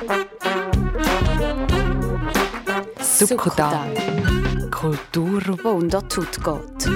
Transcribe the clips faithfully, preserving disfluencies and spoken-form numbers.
Subkutan. Kultur, die unter die Haut geht.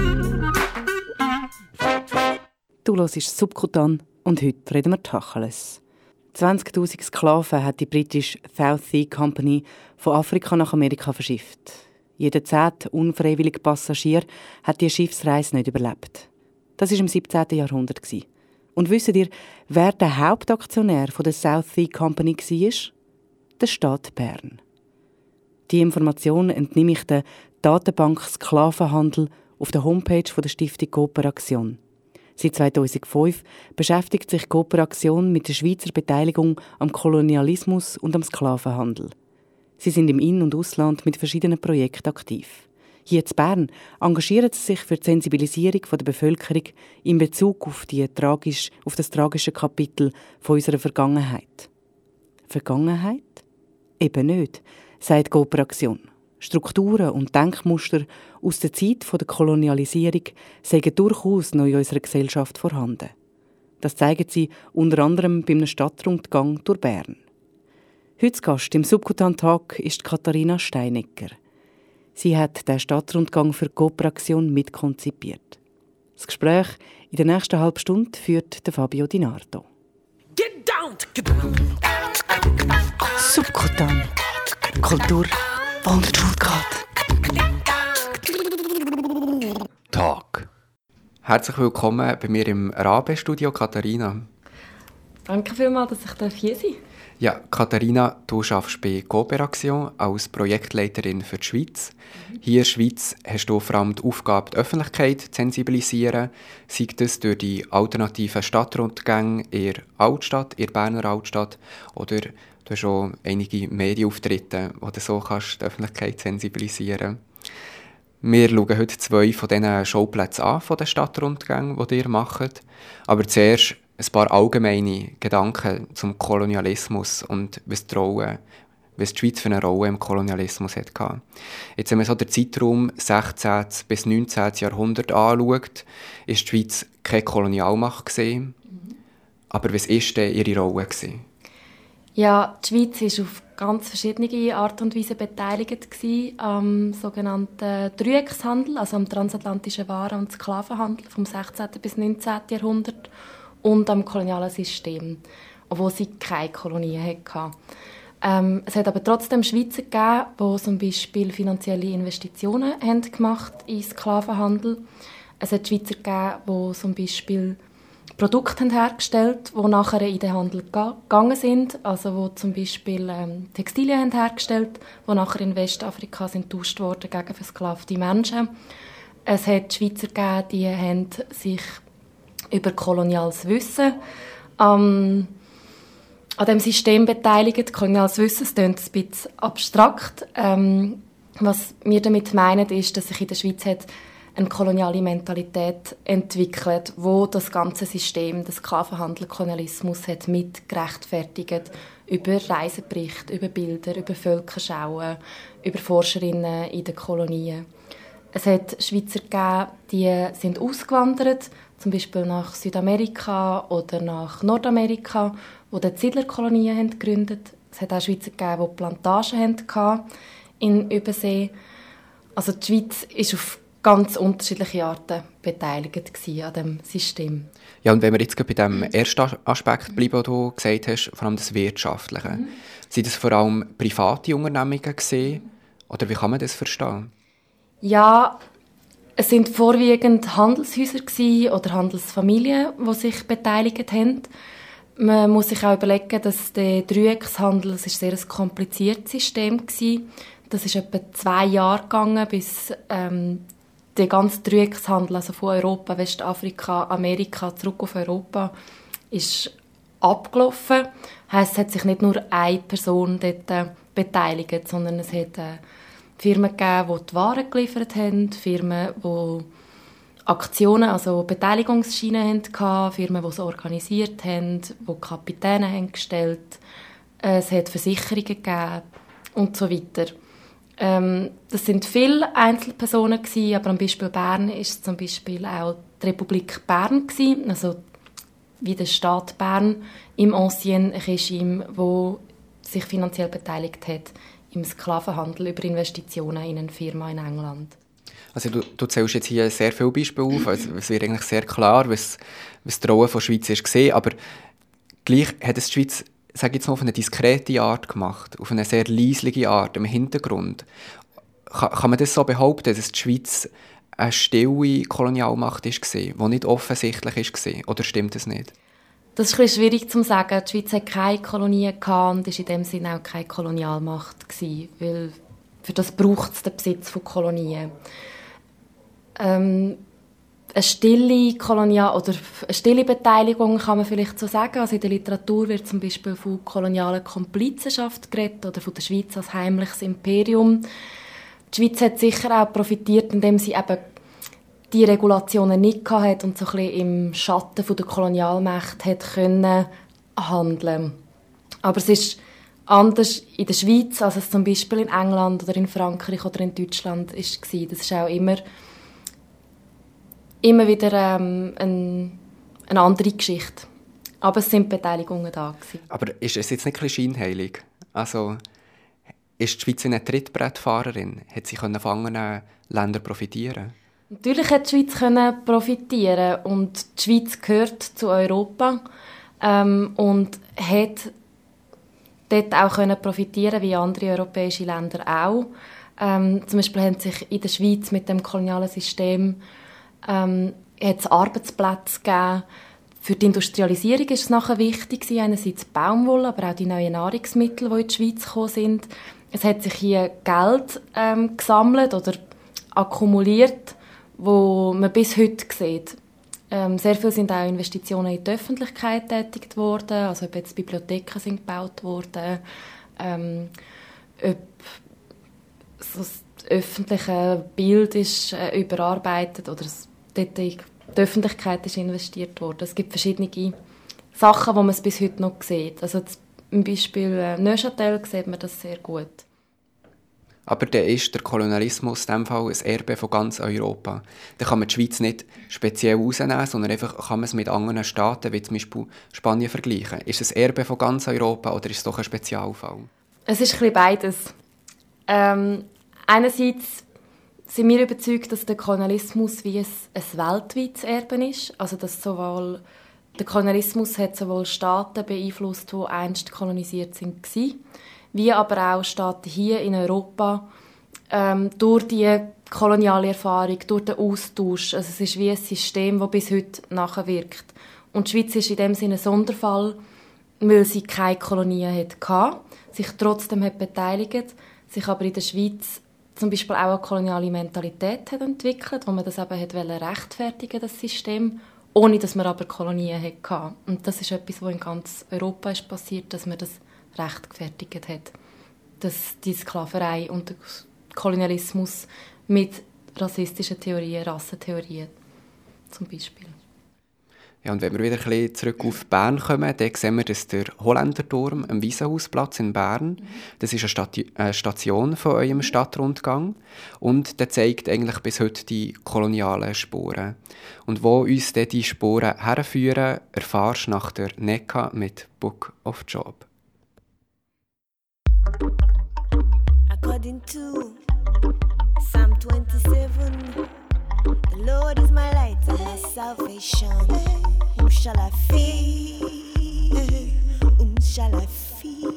Du hörst Subkutan und heute reden wir Tacheles. zwanzigtausend Sklaven hat die britische South Sea Company von Afrika nach Amerika verschifft. Jeder zehnte unfreiwillige Passagier hat die Schiffsreise nicht überlebt. Das war im siebzehnten Jahrhundert. Und wisst ihr, wer der Hauptaktionär der South Sea Company war? Der Staat Bern. Die Information entnehme ich der Datenbank Sklavenhandel auf der Homepage der Stiftung Kooperation. Seit zweitausendfünf beschäftigt sich Kooperation mit der Schweizer Beteiligung am Kolonialismus und am Sklavenhandel. Sie sind im In- und Ausland mit verschiedenen Projekten aktiv. Hier in Bern engagieren sie sich für die Sensibilisierung der Bevölkerung in Bezug auf, die tragisch, auf das tragische Kapitel von unserer Vergangenheit. Vergangenheit? Eben nicht, sagt Kooperation. Strukturen und Denkmuster aus der Zeit der Kolonialisierung seien durchaus noch in unserer Gesellschaft vorhanden. Das zeigen sie unter anderem beim Stadtrundgang durch Bern. Heute Gast im Subkutan-Tag ist Katharina Steinecker. Sie hat den Stadtrundgang für Kooperation mitkonzipiert. Das Gespräch in der nächsten halben Stunde führt Fabio Di Nardo. Get down, get down. Subkutan. Kultur, die unter die Haut geht. Tag. Herzlich willkommen bei mir im Rabe-Studio, Katharina. Danke vielmals, dass ich hier sein darf. Ja, Katharina, du arbeitest bei Kooperation als Projektleiterin für die Schweiz. Hier in der Schweiz hast du vor allem die Aufgabe, die Öffentlichkeit zu sensibilisieren, sei das durch die alternativen Stadtrundgänge in der Altstadt, in der Berner Altstadt, oder du hast auch einige Medienauftritte, wo du so kannst die Öffentlichkeit sensibilisieren. Wir schauen heute zwei von diesen Schauplätzen an, von den Stadtrundgängen, die ihr macht. Aber zuerst ein paar allgemeine Gedanken zum Kolonialismus und was die, Rolle, was die Schweiz für eine Rolle im Kolonialismus hatte. Jetzt, wenn man so den Zeitraum sechzehnten bis neunzehnten Jahrhundert anschaut, ist die Schweiz keine Kolonialmacht gewesen. Mhm. Aber was war denn ihre Rolle gewesen? Ja, die Schweiz war auf ganz verschiedene Art und Weise beteiligt am sogenannten Dreieckshandel, also am transatlantischen Waren- und Sklavenhandel vom sechzehnten bis neunzehnten Jahrhundert und am kolonialen System, obwohl sie keine Kolonien hatten. Ähm, es hat aber trotzdem Schweizer gegeben, die zum Beispiel finanzielle Investitionen haben gemacht in den Sklavenhandel. Es hat Schweizer gegeben, die zum Beispiel Produkte haben hergestellt, die nachher in den Handel gegangen sind, also wo zum Beispiel ähm, Textilien haben hergestellt, die nachher in Westafrika sind getauscht worden gegen versklavte Menschen. Es hat Schweizer gegeben, die haben sich über koloniales Wissen ähm, an dem System beteiligt. Koloniales Wissen, das klingt ein bisschen abstrakt. Ähm, was wir damit meinen, ist, dass sich in der Schweiz hat eine koloniale Mentalität entwickelt, wo das ganze System, das Sklavenhandel, Kolonialismus hat mit gerechtfertigt über Reiseberichte, über Bilder, über Völkerschauen, über Forscherinnen in den Kolonien. Es hat Schweizer gegeben, die sind ausgewandert, zum Beispiel nach Südamerika oder nach Nordamerika, wo die Siedlerkolonien haben gegründet. Es hat auch Schweizer gegeben, die Plantagen hatten in Übersee. Also die Schweiz ist auf ganz unterschiedliche Arten beteiligt an diesem System. Ja, und wenn wir jetzt bei dem ersten Aspekt bleiben, den du gesagt hast, vor allem das Wirtschaftliche. Mhm. Sind das vor allem private Unternehmungen gewesen? Oder wie kann man das verstehen? Ja, es sind vorwiegend Handelshäuser gewesen oder Handelsfamilien, die sich beteiligt haben. Man muss sich auch überlegen, dass der Dreieckshandel, das ist sehr ein kompliziertes System war. Das ist etwa zwei Jahre gegangen, bis ähm, der ganze Dreieckshandel, also von Europa, Westafrika, Amerika, zurück auf Europa, ist abgelaufen. Heisst, es hat sich nicht nur eine Person dort äh, beteiligt, sondern es hat äh, Firmen gegeben, die die Waren geliefert haben, Firmen, die Aktionen, also Beteiligungsscheine hatten, Firmen, die es organisiert haben, die Kapitäne haben gestellt, es hat Versicherungen gegeben und so weiter. Ähm, das sind viele Einzelpersonen gewesen, aber am Beispiel Bern ist es zum Beispiel auch die Republik Bern gewesen, also wie der Staat Bern im Ancien Regime, wo sich finanziell beteiligt hat im Sklavenhandel über Investitionen in eine Firma in England. Also du, du zählst jetzt hier sehr viele Beispiele auf, also es wird eigentlich sehr klar, was, was die Rolle der Schweiz ist gesehen, aber gleich hat es die Schweiz, sage ich jetzt mal, auf eine diskrete Art gemacht, auf eine sehr leisliche Art im Hintergrund. Kann, kann man das so behaupten, dass die Schweiz eine stille Kolonialmacht war, die nicht offensichtlich war, oder stimmt das nicht? Das ist ein bisschen schwierig zu sagen. Die Schweiz hatte keine Kolonien und war in dem Sinne auch keine Kolonialmacht gewesen, weil für das braucht es den Besitz von Kolonien. Ähm, eine stille Kolonial- oder eine stille Beteiligung kann man vielleicht so sagen. Also in der Literatur wird zum Beispiel von kolonialer Komplizenschaft geredet oder von der Schweiz als heimliches Imperium. Die Schweiz hat sicher auch profitiert, indem sie eben die Regulationen nicht hatte und so ein bisschen im Schatten von der Kolonialmacht hat können handeln. Aber es ist anders in der Schweiz, als es zum Beispiel in England oder in Frankreich oder in Deutschland war. Das ist auch immer, immer wieder ähm, ein, eine andere Geschichte. Aber es sind Beteiligungen da gewesen. Aber ist es jetzt nicht ein bisschen scheinheilig? Also, ist die Schweiz eine Trittbrettfahrerin? Hat sie von anderen Ländern profitieren? Natürlich hat die Schweiz können profitieren und die Schweiz gehört zu Europa ähm, und hat dort auch können profitieren wie andere europäische Länder auch. Ähm, zum Beispiel haben sich in der Schweiz mit dem kolonialen System ähm, hat's Arbeitsplätze gegeben. Für die Industrialisierung ist es nachher wichtig, einerseits Baumwolle, aber auch die neuen Nahrungsmittel, die in die Schweiz gekommen sind. Es hat sich hier Geld ähm, gesammelt oder akkumuliert, wo man bis heute sieht. Ähm, sehr viel sind auch Investitionen in die Öffentlichkeit tätigt worden, also ob jetzt Bibliotheken sind gebaut worden, ähm, ob so das öffentliche Bild ist äh, überarbeitet oder es, dort in die Öffentlichkeit ist investiert worden. Es gibt verschiedene Sachen, wo man es bis heute noch sieht. Also zum Beispiel äh, Neuchâtel sieht man das sehr gut. Aber dann ist der Kolonialismus in diesem Fall ein Erbe von ganz Europa. Da kann man die Schweiz nicht speziell rausnehmen, sondern einfach kann man es mit anderen Staaten, wie zum Beispiel Spanien, vergleichen. Ist es ein Erbe von ganz Europa oder ist es doch ein Spezialfall? Es ist ein bisschen beides. Ähm, einerseits sind wir überzeugt, dass der Kolonialismus wie ein, ein weltweites Erbe ist. Also dass sowohl der Kolonialismus hat sowohl Staaten beeinflusst, die einst kolonisiert waren, wie aber auch Staaten hier in Europa ähm, durch die koloniale Erfahrung, durch den Austausch. Also es ist wie ein System, das bis heute nachwirkt. Und die Schweiz ist in dem Sinne ein Sonderfall, weil sie keine Kolonien hatte, sich trotzdem hat beteiligt, sich aber in der Schweiz zum Beispiel auch eine koloniale Mentalität hat entwickelt, wo man das eben hat rechtfertigen, das System, ohne dass man aber Kolonien hatte. Und das ist etwas, was in ganz Europa ist passiert, dass man das rechtfertigt hat, dass die Sklaverei und der Kolonialismus mit rassistischen Theorien, Rassentheorien zum Beispiel. Ja, und wenn wir wieder ein bisschen zurück auf Bern kommen, dann sehen wir, dass der Holländerturm am Wiesenhausplatz in Bern, das ist eine, Stati- eine Station von eurem Stadtrundgang und der zeigt eigentlich bis heute die kolonialen Spuren. Und wo uns dann die Spuren herführen, erfährst du nach der N E C A mit Book of Job. According to Psalm twenty-seven, the Lord is my light and my salvation. Whom shall I fear? Whom shall I fear?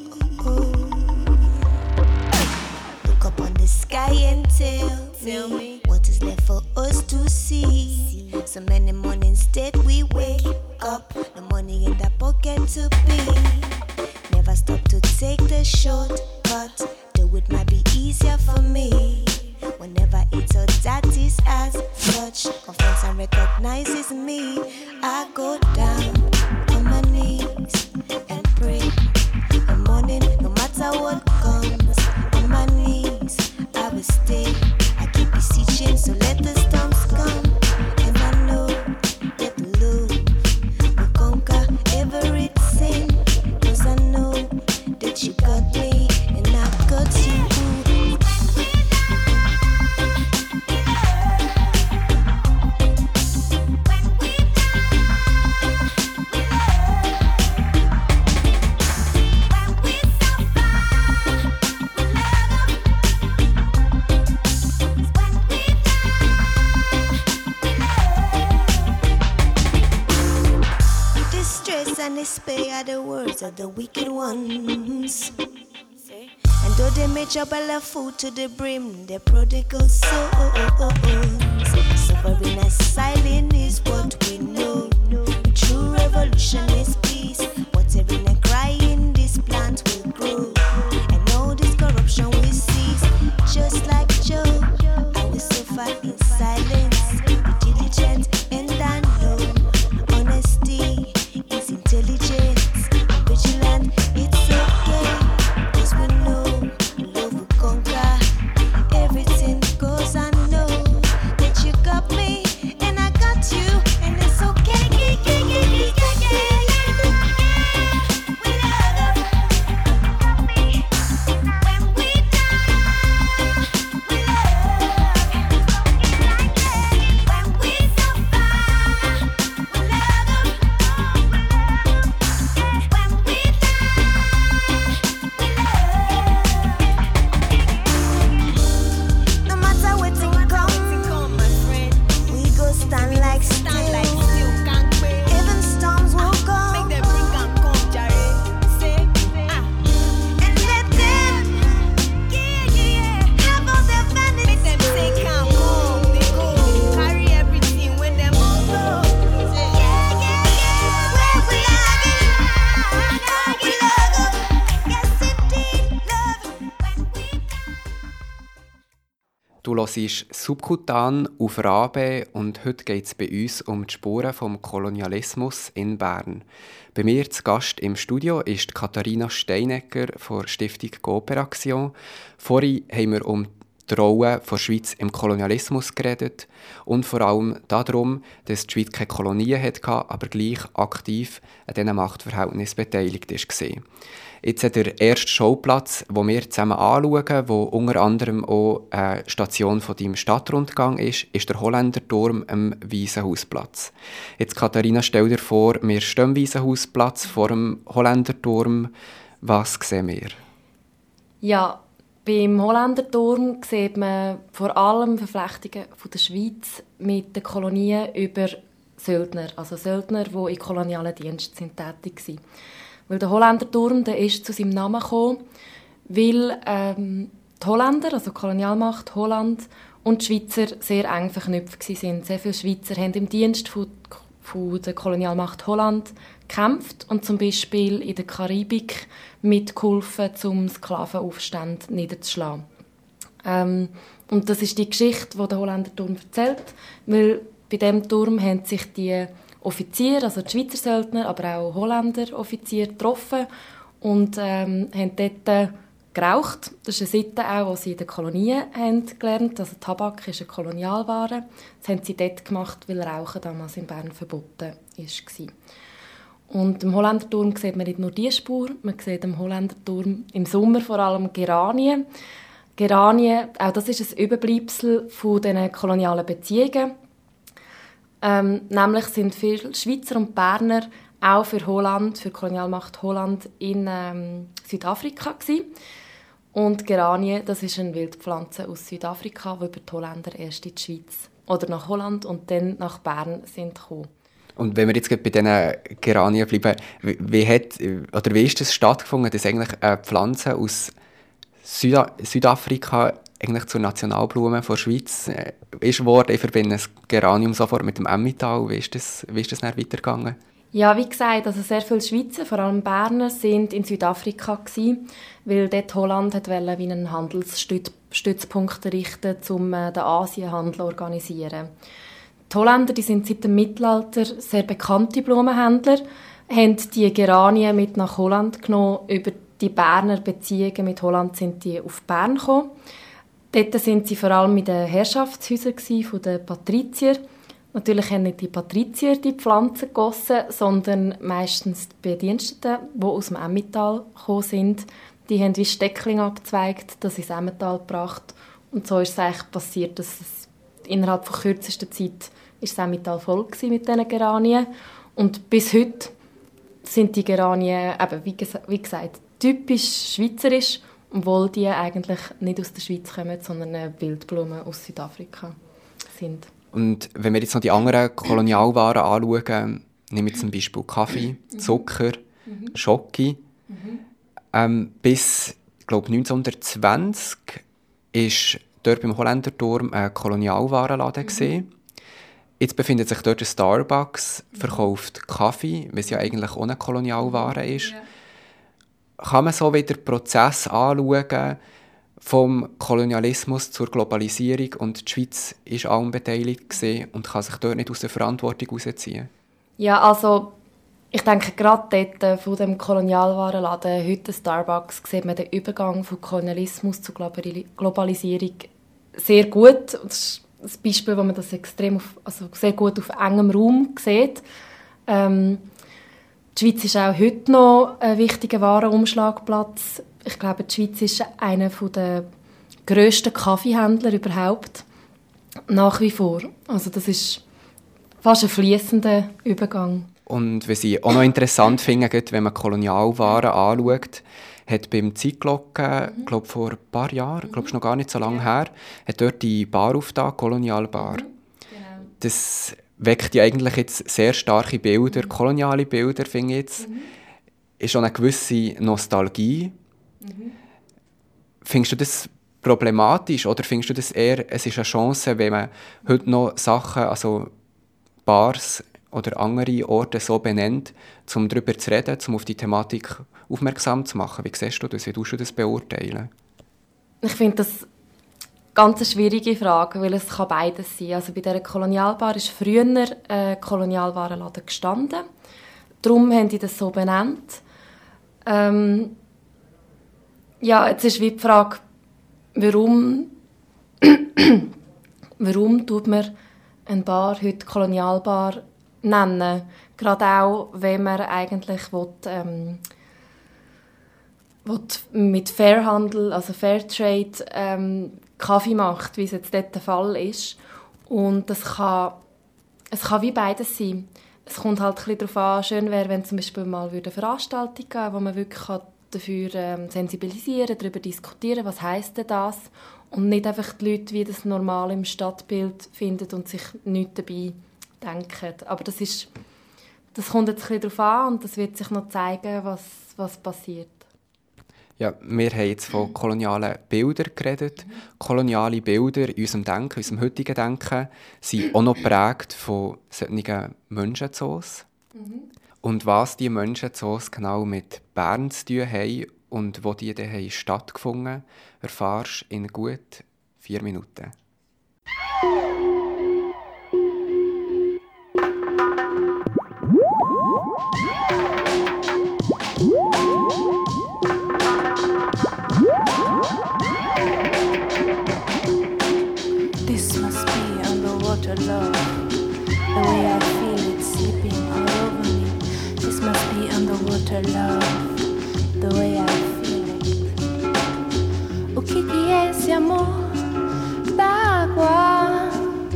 Look up on the sky and tell, tell me what is left for us to see. So many mornings that we wake up, the money in the pocket to pay. Never stop to take the shortcut. Do it might be easier for me. Whenever it's a that is as much confidence and recognizes me, I go down on my knees and pray. The the wicked ones. And though they may trouble their food to the brim, their prodigal souls. Suffering as silent is what we know. True revolution is peace. Whatever they cry in this plant will grow. And all this corruption will cease. Just like Job, I will suffer in silence. Be diligent and I know honesty is intelligence. I'm vigilant, it's okay. Cause we know love will conquer. Everything goes, I know that you got me and I got you. And it's okay. No matter what thing come, my friend, we go stand like still. Even storms will come. Make them bring and come, Jare. Say, ah. And let them, yeah, yeah, have all their vanity. Make them say, come, come, they go. Carry everything when them all go. Yeah, yeah, yeah. Where we are, we love. Yes, indeed, love. When we Du hörst Subkutan auf Rabe und heute geht es bei uns um die Spuren vom Kolonialismus in Bern. Bei mir zu Gast im Studio ist Katharina Steinegger von Stiftung Cooperation. Vorhin haben wir um die Rolle der Schweiz im Kolonialismus geredet und vor allem darum, dass die Schweiz keine Kolonien hatte, aber gleich aktiv an diesen Machtverhältnissen beteiligt war. Jetzt der erste Schauplatz, den wir zusammen anschauen, wo unter anderem auch eine Station von deinem Stadtrundgang ist, ist der Holländerturm am Waisenhausplatz. Jetzt, Katharina, stell dir vor, wir stehen am Waisenhausplatz vor dem Holländerturm. Was sehen wir? Ja, beim Holländerturm sieht man vor allem Verflechtungen von der Schweiz mit den Kolonien über Söldner, also Söldner, die in kolonialen Diensten tätig waren. Weil der Holländerturm, der ist zu seinem Namen gekommen, weil ähm, die Holländer, also die Kolonialmacht Holland, und die Schweizer sehr eng verknüpft waren. Sehr viele Schweizer haben im Dienst von, von der Kolonialmacht Holland gekämpft und zum Beispiel in der Karibik mitgeholfen, um Sklavenaufstände niederzuschlagen. Ähm, und das ist die Geschichte, die der Holländerturm erzählt, weil bei diesem Turm haben sich die Offiziere, also die Schweizer Söldner, aber auch Holländer Offiziere getroffen und ähm, haben dort geraucht. Das ist eine Sitte, auch, die sie in den Kolonien haben gelernt. Also Tabak ist eine Kolonialware. Das haben sie dort gemacht, weil Rauchen damals in Bern verboten war. Und im Holländerturm sieht man nicht nur diese Spur, man sieht im Holländerturm im Sommer vor allem Geranien. Geranien, auch das ist ein Überbleibsel von diesen kolonialen Beziehungen. Ähm, nämlich sind viele Schweizer und Berner auch für Holland, für die Kolonialmacht Holland in ähm, Südafrika gewesen. Und Geranien, das ist eine Wildpflanze aus Südafrika, die über die Holländer erst in die Schweiz oder nach Holland und dann nach Bern sind gekommen. Und wenn wir jetzt bei diesen Geranien bleiben, wie, wie, hat, oder wie ist das stattgefunden, dass eigentlich eine Pflanze aus Süda- Südafrika eigentlich zur Nationalblume der Schweiz äh, ist geworden? Ich verbinde das Geranium sofort mit dem Emmental. Wie ist das, wie ist das dann weitergegangen? Ja, wie gesagt, also sehr viele Schweizer, vor allem Berner, sind in Südafrika gewesen, weil dort Holland hat wollte, wie einen Handelsstützpunkt errichten, um äh, den Asienhandel zu organisieren. Die Holländer, die sind seit dem Mittelalter sehr bekannte Blumenhändler, haben die Geranien mit nach Holland genommen. Über die Berner Beziehungen mit Holland sind die auf Bern gekommen. Dort waren sie vor allem in den Herrschaftshäusern von den Patrizier. Natürlich haben nicht die Patrizier die Pflanzen gegossen, sondern meistens die Bediensteten, die aus dem Emmental gekommen sind. Die haben wie Steckling abgezweigt, das ins Emmental gebracht. Und so ist es eigentlich passiert, dass es innerhalb von kürzester Zeit ist das Emmental voll war mit diesen Geranien. Und bis heute sind die Geranien, eben, wie, ges- wie gesagt, typisch schweizerisch, obwohl die eigentlich nicht aus der Schweiz kommen, sondern Wildblumen aus Südafrika sind. Und wenn wir jetzt noch die anderen Kolonialwaren anschauen, nehmen wir zum Beispiel Kaffee, Zucker, mhm. Schoki. Mhm. Ähm, bis, ich glaube, neunzehnhundertzwanzig war dort beim Holländerturm ein Kolonialwarenladen. Mhm. Jetzt befindet sich dort ein Starbucks, verkauft Kaffee, was ja eigentlich auch eine Kolonialware ist. Ja. Kann man so wieder den Prozess anschauen, vom Kolonialismus zur Globalisierung, und die Schweiz war allem beteiligt und kann sich dort nicht aus der Verantwortung herausziehen? Ja, also ich denke, gerade dort von dem Kolonialwarenladen, heute Starbucks, sieht man den Übergang von Kolonialismus zur Globalisierung sehr gut. Das ist ein Beispiel, wo man das extrem auf, also sehr gut auf engem Raum sieht. Ähm, die Schweiz ist auch heute noch ein wichtiger Warenumschlagplatz. Ich glaube, die Schweiz ist einer der grössten Kaffeehändler überhaupt. Nach wie vor. Also das ist fast ein fließender Übergang. Und was ich auch noch interessant finde, wenn man Kolonialwaren anschaut, hat beim Zeitglocken, mhm. glaube vor ein paar Jahren, mhm. glaube ich noch gar nicht so lange ja. her, hat dort die Bar aufgetan, Kolonialbar. Mhm. Genau. Das weckt ja eigentlich jetzt sehr starke Bilder, mhm. koloniale Bilder, finde ich jetzt. Mhm. Ist auch eine gewisse Nostalgie. Mhm. Findest du das problematisch oder findest du das eher, es ist eine Chance, wenn man heute noch Sachen, also Bars oder andere Orte so benennt, um darüber zu reden, um auf die Thematik aufmerksam zu machen? Wie siehst du das? Wie tust du das beurteilen? Ich finde das ganz eine schwierige Frage, weil es kann beides sein. Also bei dieser Kolonialbar ist früher ein Kolonialwarenladen gestanden. Darum haben die das so benannt. Ähm, ja, jetzt ist wie die Frage, warum, warum tut man eine Bar heute Kolonialbar nennen? Gerade auch, wenn man eigentlich will, ähm, will mit Fairhandel, also Fairtrade, ähm, Kaffee macht, wie es jetzt dort der Fall ist. Und das kann, es kann wie beides sein. Es kommt halt ein bisschen darauf an, schön wäre, wenn zum Beispiel mal eine Veranstaltung geben, wo man wirklich dafür ähm, sensibilisieren, darüber diskutieren, was heisst denn das? Und nicht einfach die Leute, wie das normal im Stadtbild finden und sich nichts dabei denken. Aber das, ist, das kommt jetzt ein bisschen darauf an und das wird sich noch zeigen, was, was passiert. Ja, wir haben jetzt von kolonialen Bildern geredet. Mhm. Koloniale Bilder in unserem Denken, in unserem heutigen Denken, sind auch noch geprägt von solchen Menschenzoos. Mhm. Und was diese Menschenzoos genau mit Bern zu tun haben und wo die dann stattgefunden haben, erfährst du in gut vier Minuten. This must be underwater love. The way I feel it sleeping all over me. This must be underwater love. The way I feel it. O que que é esse amor da água?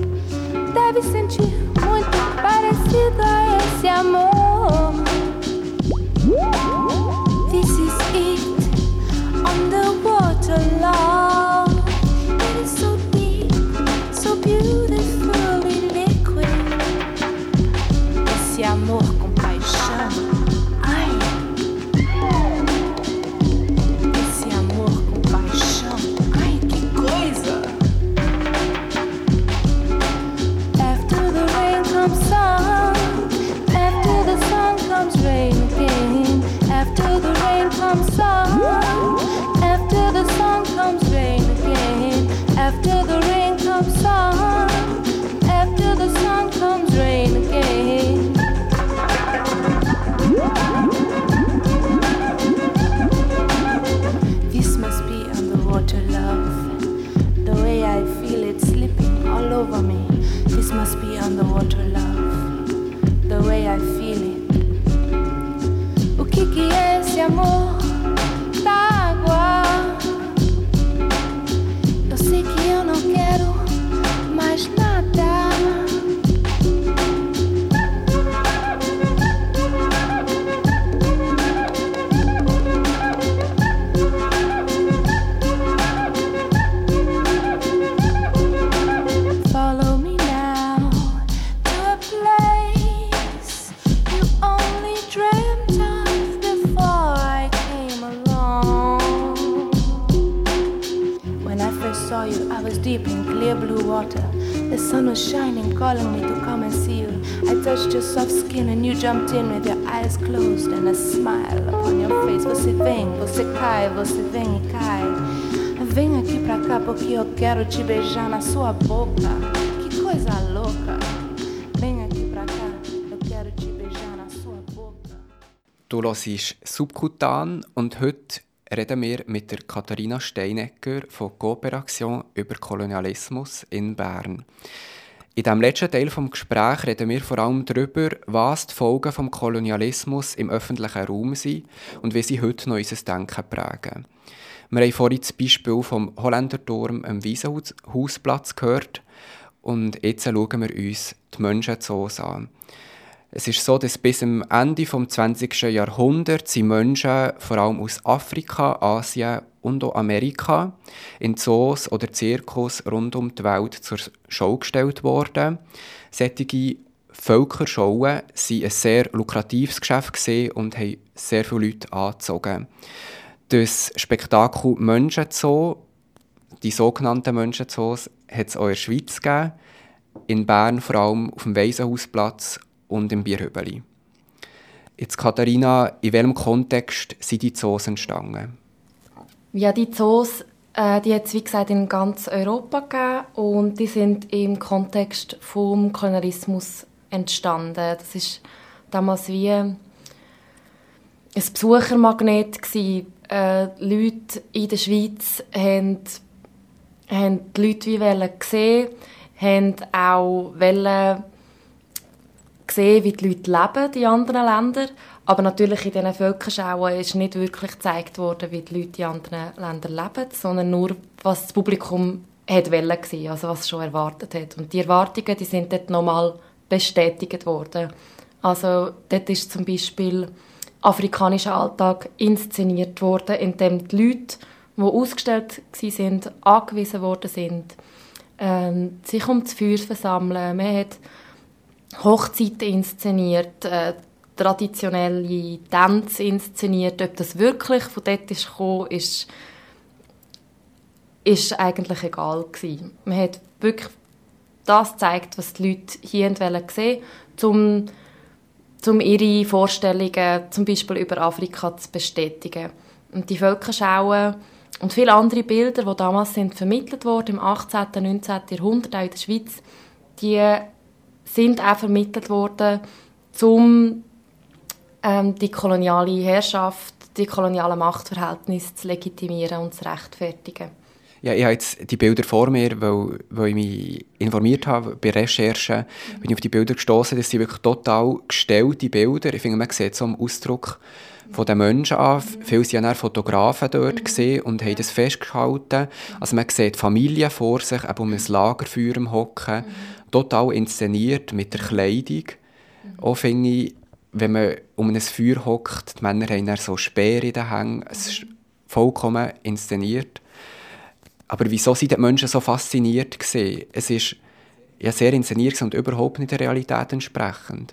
saw you, I was deep in clear blue water. The sun was shining, calling me to come and see you. I touched your soft skin and you jumped in with your eyes closed and a smile upon your face. Você vem, você cai, você vem e cai. Vem aqui pra cá porque eu quero te beijar na sua boca. Que coisa louca. Vem aqui pra cá, eu quero te beijar na sua boca. Du hörst Subkutan und heute reden wir mit der Katharina Steinecker von Cooperation über Kolonialismus in Bern. In diesem letzten Teil des Gesprächs reden wir vor allem darüber, was die Folgen des Kolonialismus im öffentlichen Raum sind und wie sie heute noch unser Denken prägen. Wir haben vorhin das Beispiel vom Holländerturm am Wiesenhausplatz gehört und jetzt schauen wir uns die Menschenzoos an. Es ist so, dass bis zum Ende des zwanzigsten Jahrhunderts sind Menschen vor allem aus Afrika, Asien und auch Amerika in Zoos oder Zirkus rund um die Welt zur Schau gestellt worden. Solche Völkerschauen waren ein sehr lukratives Geschäft und haben sehr viele Leute angezogen. Das Spektakel Menschenzoo, die sogenannten Menschenzoos, hat es auch in der Schweiz gegeben, in Bern vor allem auf dem Waisenhausplatz und im Bierhübeli. Jetzt, Katharina, in welchem Kontext sind die Zoos entstanden? Ja, die Zoos, äh, die hat es wie gesagt in ganz Europa gegeben und die sind im Kontext vom Kolonialismus entstanden. Das ist damals wie ein Besuchermagnet gewesen. Äh, Leute in der Schweiz haben, haben die Leute wie wollen sehen, haben auch wollen gesehen, wie die Leute leben in anderen Ländern. Aber natürlich in diesen Völkerschauen ist nicht wirklich gezeigt worden, wie die Leute in anderen Ländern leben, sondern nur, was das Publikum hat wollte, also was es schon erwartet hat. Und die Erwartungen, die sind dort nochmal bestätigt worden. Also dort ist zum Beispiel afrikanischer Alltag inszeniert worden, indem die Leute, die ausgestellt waren, angewiesen worden sind, ähm, sich um das Feuer zu versammeln. Man hat Hochzeiten inszeniert, äh, traditionelle Tänze inszeniert. Ob das wirklich von dort ist gekommen, ist, ist eigentlich egal gewesen. Man hat wirklich das gezeigt, was die Leute hier sehen wollten, um, um ihre Vorstellungen zum Beispiel über Afrika zu bestätigen. Und die Völkerschauen und viele andere Bilder, die damals sind vermittelt wurden, im achtzehnten und neunzehnten Jahrhundert, auch in der Schweiz, die sind auch vermittelt worden, um ähm, die koloniale Herrschaft, die kolonialen Machtverhältnisse zu legitimieren und zu rechtfertigen. Ja, ich habe jetzt die Bilder vor mir, weil, weil ich mich informiert habe bei Recherchen, mhm. bin ich auf die Bilder gestoßen, das sind wirklich total gestellte Bilder. Ich finde, man sieht so einen Ausdruck von den Menschen an. Mhm. Viele waren ja Fotografen dort mhm. gesehen und haben das festgehalten. Also man sieht Familien vor sich, eben um ein Lagerfeuer am Hocken, mhm. total inszeniert mit der Kleidung. Mhm. Auch finde ich, wenn man um ein Feuer hockt, die Männer haben dann so Speere in den Hängen, es ist vollkommen inszeniert. Aber wieso sind die Menschen so fasziniert gewesen? Es ist ja sehr inszeniert und überhaupt nicht der Realität entsprechend.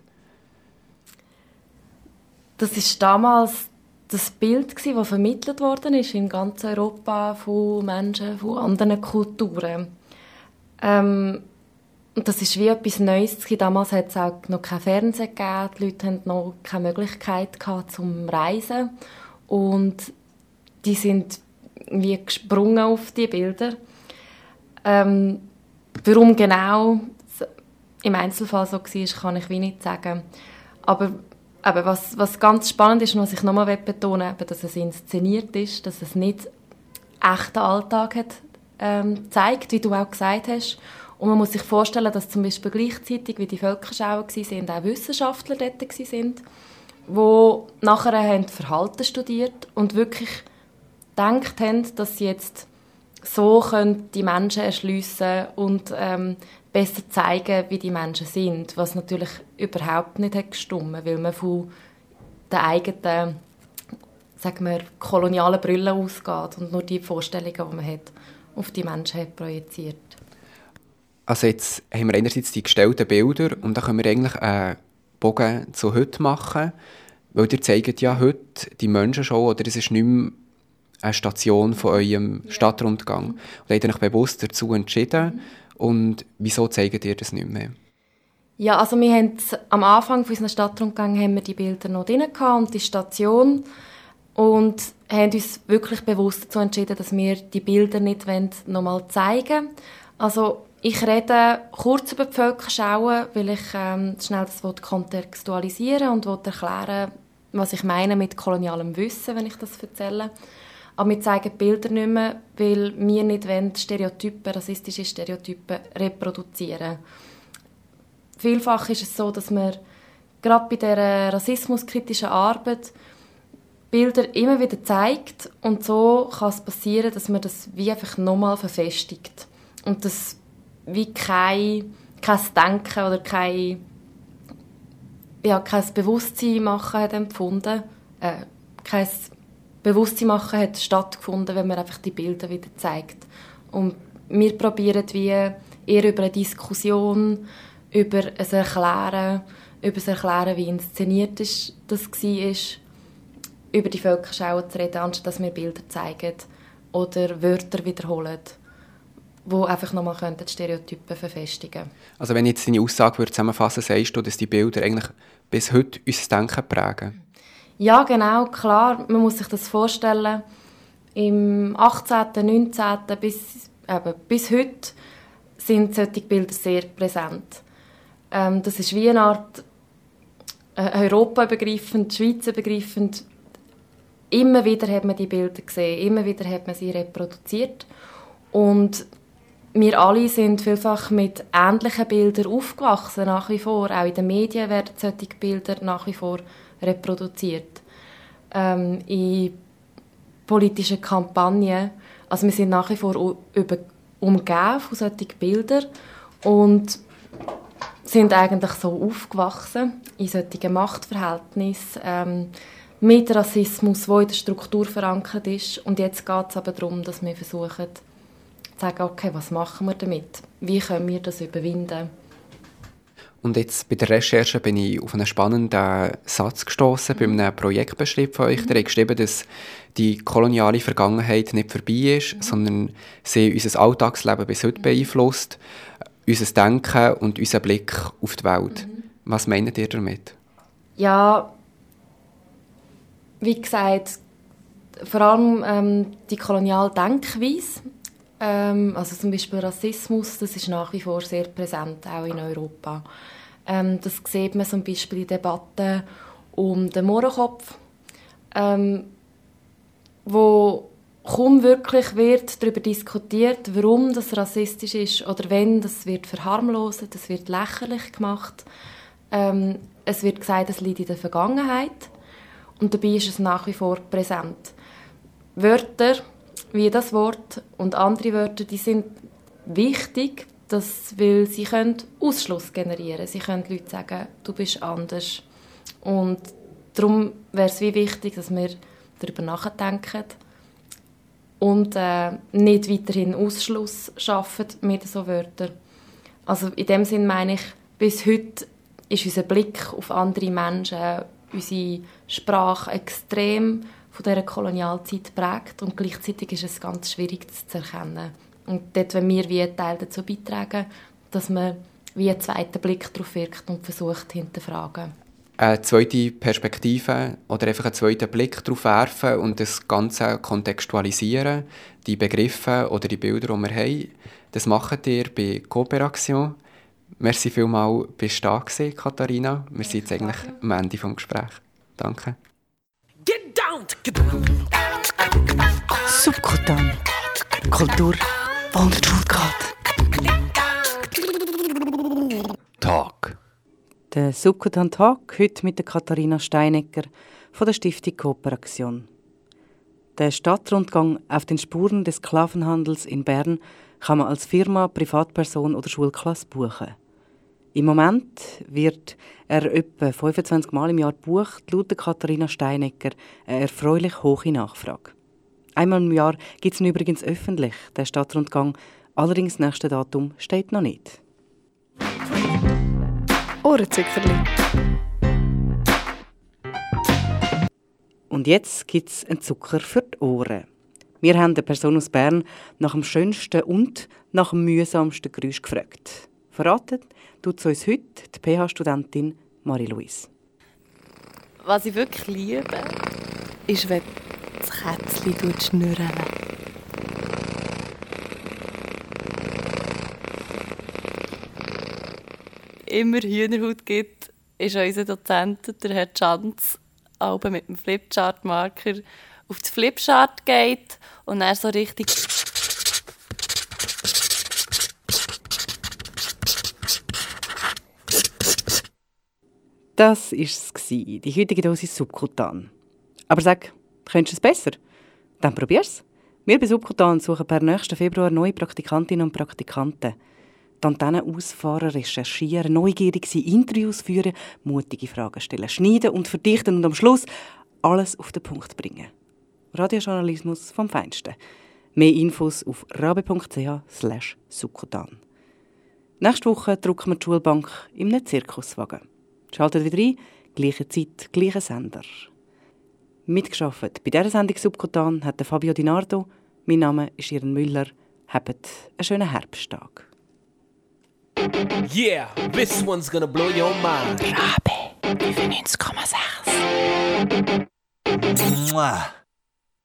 Das ist damals das Bild, das vermittelt worden ist in ganz Europa von Menschen von anderen Kulturen. Ähm, und das ist wie etwas Neues. Damals hat es auch noch kein Fernsehen gegeben. Die Leute hatten noch keine Möglichkeit gehabt zum Reisen. Und die sind wie gesprungen auf die Bilder. Ähm, warum genau im Einzelfall so war, kann ich wie nicht sagen. Aber, aber was, was ganz spannend ist und was ich nochmal betonen will, dass es inszeniert ist, dass es nicht echten Alltag hat, ähm, zeigt, wie du auch gesagt hast. Und man muss sich vorstellen, dass zum Beispiel gleichzeitig, wie die Völkerschauen waren, auch Wissenschaftler dort waren, die nachher haben Verhalten studiert und wirklich gedacht haben, dass sie jetzt so können die Menschen erschliessen und ähm, besser zeigen, wie die Menschen sind, was natürlich überhaupt nicht hat gestimmt, weil man von der eigenen, sagen wir, kolonialen Brille ausgeht und nur die Vorstellungen, die man hat, auf die Menschen hat projiziert. Also jetzt haben wir einerseits die gestellten Bilder und dann können wir eigentlich einen Bogen zu heute machen, weil ihr zeigt ja heute die Menschen schon, oder es ist nicht mehr eine Station von eurem Stadtrundgang. Und habt ihr euch bewusst dazu entschieden? Und wieso zeigt ihr das nicht mehr? Ja, also wir haben am Anfang von unserem Stadtrundgang haben wir die Bilder noch drin gehabt und die Station und haben uns wirklich bewusst dazu entschieden, dass wir die Bilder nicht nochmal zeigen wollen. Also ich rede kurz über die Völkerschau, weil ich ähm, schnell das kontextualisieren und erklären, was ich meine mit kolonialem Wissen, wenn ich das erzähle. Aber wir zeigen die Bilder nicht mehr, weil wir nicht wollen, Stereotypen, rassistische Stereotypen reproduzieren. Vielfach ist es so, dass man gerade bei dieser rassismuskritischen Arbeit Bilder immer wieder zeigt und so kann es passieren, dass man das wie einfach nochmal verfestigt und das wie kein, kein Denken oder kein, ja, kein Bewusstsein machen hat empfunden, äh, kein Bewusstsein machen hat stattgefunden, wenn man einfach die Bilder wieder zeigt. Und wir probieren wie eher über eine Diskussion, über ein Erklären, über das Erklären, wie inszeniert ist, das war, über die Völkerschau zu reden, anstatt dass wir Bilder zeigen oder Wörter wiederholen, die einfach nochmal die Stereotypen verfestigen können. Also wenn ich jetzt deine Aussage zusammenfassen würde, sagst du, dass die Bilder eigentlich bis heute unser Denken prägen? Ja, genau, klar. Man muss sich das vorstellen. Im achtzehnten, neunzehnten bis, eben, bis heute sind solche Bilder sehr präsent. Ähm, das ist wie eine Art äh, europaübergreifend, schweizübergreifend. Immer wieder hat man die Bilder gesehen, immer wieder hat man sie reproduziert. Und wir alle sind vielfach mit ähnlichen Bildern aufgewachsen, nach wie vor. Auch in den Medien werden solche Bilder nach wie vor reproduziert. Ähm, in politischen Kampagnen. Also wir sind nach wie vor über, umgeben von solchen Bildern und sind eigentlich so aufgewachsen in solchen Machtverhältnissen ähm, mit Rassismus, der in der Struktur verankert ist. Und jetzt geht es aber darum, dass wir versuchen zu sagen, okay, was machen wir damit? Wie können wir das überwinden? Und jetzt bei der Recherche bin ich auf einen spannenden Satz gestoßen bei einem Projektbeschrieb von euch. Mhm. Ihr habt geschrieben, dass die koloniale Vergangenheit nicht vorbei ist, mhm. sondern sie unser Alltagsleben bis heute beeinflusst, unser Denken und unseren Blick auf die Welt. Mhm. Was meint ihr damit? Ja, wie gesagt, vor allem ähm, die koloniale Denkweise, ähm, also zum Beispiel Rassismus, das ist nach wie vor sehr präsent, auch in Europa. Ähm, das sieht man zum Beispiel in Debatten um den Mohrenkopf, ähm, wo kaum wirklich wird darüber diskutiert, warum das rassistisch ist oder wenn, das wird verharmlost, das wird lächerlich gemacht. Ähm, es wird gesagt, es liegt in der Vergangenheit und dabei ist es nach wie vor präsent. Wörter wie das Wort und andere Wörter, die sind wichtig, das, weil sie können Ausschluss generieren. Sie können Leute sagen, du bist anders. Und darum wäre es wie wichtig, dass wir darüber nachdenken und äh, nicht weiterhin Ausschluss schaffen mit so Wörtern. Also in dem Sinn meine ich, bis heute ist unser Blick auf andere Menschen, unsere Sprache extrem von dieser Kolonialzeit prägt und gleichzeitig ist es ganz schwierig, das zu erkennen. Und dort wollen wir wie einen Teil dazu beitragen, dass man wie einen zweiten Blick darauf wirkt und versucht, hinterfragen. Eine zweite Perspektive oder einfach einen zweiten Blick darauf werfen und das Ganze kontextualisieren, die Begriffe oder die Bilder, die wir haben, das macht ihr bei Cooperation. Merci vielmals, bist du da gewesen, Katharina. Wir sind jetzt eigentlich am Ende des Gesprächs. Danke. Get down, get down. Subkutan. Kultur, die unter die Haut geht. Talk. Der Subkutan Talk, heute mit der Katharina Steinecker von der Stiftung Cooperation. Der Stadtrundgang auf den Spuren des Sklavenhandels in Bern kann man als Firma, Privatperson oder Schulklasse buchen. Im Moment wird er etwa fünfundzwanzig Mal im Jahr gebucht, laut Katharina Steinecker eine erfreulich hohe Nachfrage. Einmal im Jahr gibt es ihn übrigens öffentlich, der Stadtrundgang, allerdings das nächste Datum steht noch nicht. Ohrenzückerli. Und jetzt gibt es einen Zucker für die Ohren. Wir haben eine Person aus Bern nach dem schönsten und nach dem mühsamsten Geräusch gefragt. Verraten tut es uns heute die P H-Studentin Marie-Louise. Was ich wirklich liebe, ist, wenn das Kätzchen schnurren. Immer Hühnerhaut gibt, ist unser Dozent, der Herr Schanz, auch mit dem Flipchart-Marker auf das Flipchart geht und dann so richtig Das war es, die heutige Dosis Subkutan. Aber sag, könntest du es besser? Dann probier's. Wir bei Subkutan suchen per nächsten Februar neue Praktikantinnen und Praktikanten. Die Antennen ausfahren, recherchieren, neugierig sein, Interviews führen, mutige Fragen stellen, schneiden und verdichten und am Schluss alles auf den Punkt bringen. Radiojournalismus vom Feinsten. Mehr Infos auf rabe.ch slash subkutan. Nächste Woche drucken wir die Schulbank in einem Zirkuswagen. Schaltet wieder ein, gleiche Zeit, gleicher Sender. Mitgearbeitet bei dieser Sendung Subkutan hat Fabio Di Nardo. Mein Name ist Iren Müller. Habt einen schönen Herbsttag. Yeah, this one's gonna blow your mind. Rabe fünfundneunzig Komma sechs. Mwah.